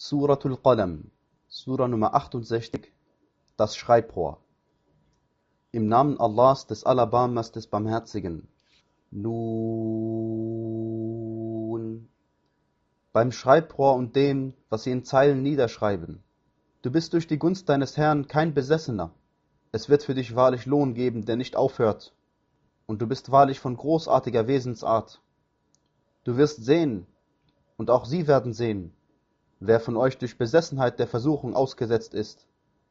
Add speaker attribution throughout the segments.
Speaker 1: Suratul Qalam, Sura Nummer 68, das Schreibrohr. Im Namen Allahs, des Alabamas, des Barmherzigen. Nun. Beim Schreibrohr und dem, was sie in Zeilen niederschreiben. Du bist durch die Gunst deines Herrn kein Besessener. Es wird für dich wahrlich Lohn geben, der nicht aufhört. Und du bist wahrlich von großartiger Wesensart. Du wirst sehen, und auch sie werden sehen, wer von euch durch Besessenheit der Versuchung ausgesetzt ist.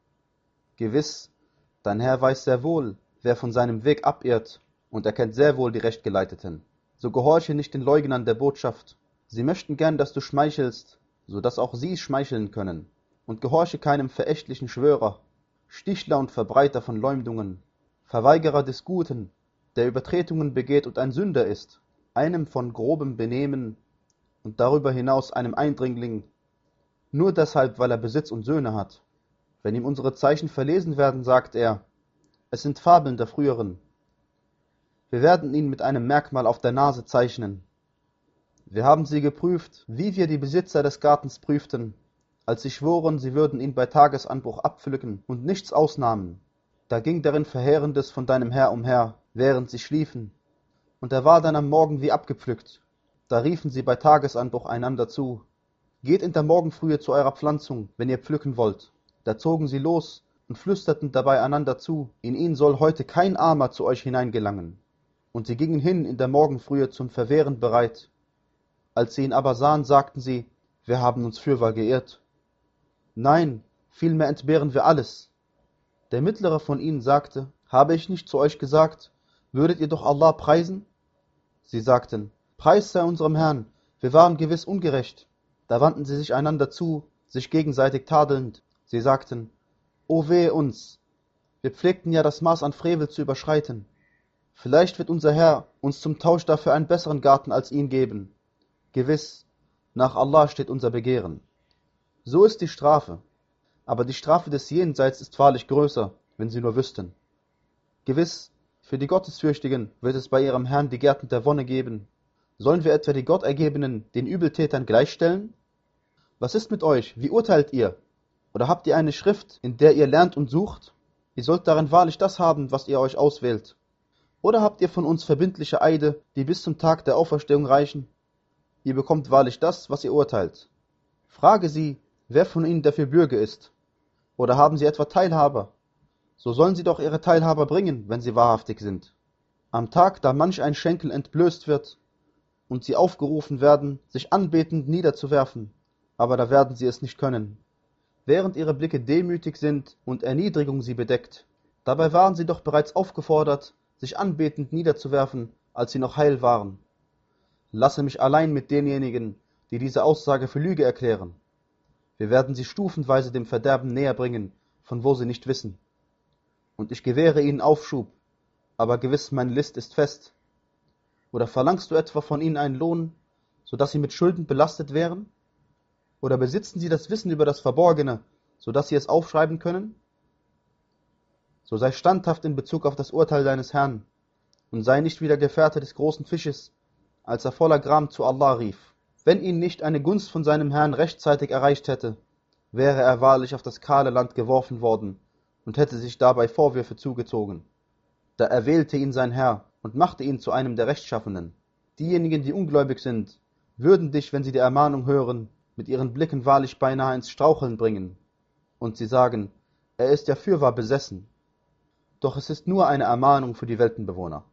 Speaker 1: Gewiss, dein Herr weiß sehr wohl, wer von seinem Weg abirrt, und er kennt sehr wohl die Rechtgeleiteten. So gehorche nicht den Leugnern der Botschaft. Sie möchten gern, dass du schmeichelst, so dass auch sie schmeicheln können. Und gehorche keinem verächtlichen Schwörer, Stichler und Verbreiter von Leumdungen, Verweigerer des Guten, der Übertretungen begeht und ein Sünder ist, einem von grobem Benehmen und darüber hinaus einem Eindringling, nur deshalb, weil er Besitz und Söhne hat. Wenn ihm unsere Zeichen verlesen werden, sagt er, es sind Fabeln der früheren. Wir werden ihn mit einem Merkmal auf der Nase zeichnen. Wir haben sie geprüft, wie wir die Besitzer des Gartens prüften, als sie schworen, sie würden ihn bei Tagesanbruch abpflücken und nichts ausnahmen. Da ging darin Verheerendes von deinem Herr umher, während sie schliefen. Und er war dann am Morgen wie abgepflückt. Da riefen sie bei Tagesanbruch einander zu. Geht in der Morgenfrühe zu eurer Pflanzung, wenn ihr pflücken wollt. Da zogen sie los und flüsterten dabei einander zu, in ihn soll heute kein Armer zu euch hineingelangen. Und sie gingen hin in der Morgenfrühe zum Verwehren bereit. Als sie ihn aber sahen, sagten sie, wir haben uns fürwahr geirrt. Nein, vielmehr entbehren wir alles. Der mittlere von ihnen sagte, habe ich nicht zu euch gesagt, würdet ihr doch Allah preisen? Sie sagten, Preis sei unserem Herrn, wir waren gewiss ungerecht. Da wandten sie sich einander zu, sich gegenseitig tadelnd. Sie sagten, O wehe uns, wir pflegten ja das Maß an Frevel zu überschreiten. Vielleicht wird unser Herr uns zum Tausch dafür einen besseren Garten als ihn geben. Gewiss, nach Allah steht unser Begehren. So ist die Strafe, aber die Strafe des Jenseits ist wahrlich größer, wenn sie nur wüssten. Gewiss, für die Gottesfürchtigen wird es bei ihrem Herrn die Gärten der Wonne geben. Sollen wir etwa die Gottergebenen den Übeltätern gleichstellen? Was ist mit euch? Wie urteilt ihr? Oder habt ihr eine Schrift, in der ihr lernt und sucht? Ihr sollt darin wahrlich das haben, was ihr euch auswählt. Oder habt ihr von uns verbindliche Eide, die bis zum Tag der Auferstehung reichen? Ihr bekommt wahrlich das, was ihr urteilt. Frage sie, wer von ihnen dafür Bürge ist. Oder haben sie etwa Teilhaber? So sollen sie doch ihre Teilhaber bringen, wenn sie wahrhaftig sind. Am Tag, da manch ein Schenkel entblößt wird und sie aufgerufen werden, sich anbetend niederzuwerfen, aber da werden sie es nicht können, während ihre Blicke demütig sind und Erniedrigung sie bedeckt. Dabei waren sie doch bereits aufgefordert, sich anbetend niederzuwerfen, als sie noch heil waren. Lasse mich allein mit denjenigen, die diese Aussage für Lüge erklären. Wir werden sie stufenweise dem Verderben näher bringen, von wo sie nicht wissen. Und ich gewähre ihnen Aufschub, aber gewiss meine List ist fest. Oder verlangst du etwa von ihnen einen Lohn, so dass sie mit Schulden belastet wären? Oder besitzen sie das Wissen über das Verborgene, so dass sie es aufschreiben können? So sei standhaft in Bezug auf das Urteil deines Herrn und sei nicht wie der Gefährte des großen Fisches, als er voller Gram zu Allah rief. Wenn ihn nicht eine Gunst von seinem Herrn rechtzeitig erreicht hätte, wäre er wahrlich auf das kahle Land geworfen worden und hätte sich dabei Vorwürfe zugezogen. Da erwählte ihn sein Herr und machte ihn zu einem der Rechtschaffenen. Diejenigen, die ungläubig sind, würden dich, wenn sie die Ermahnung hören, mit ihren Blicken wahrlich beinahe ins Straucheln bringen. Und sie sagen, er ist ja fürwahr besessen. Doch es ist nur eine Ermahnung für die Weltenbewohner.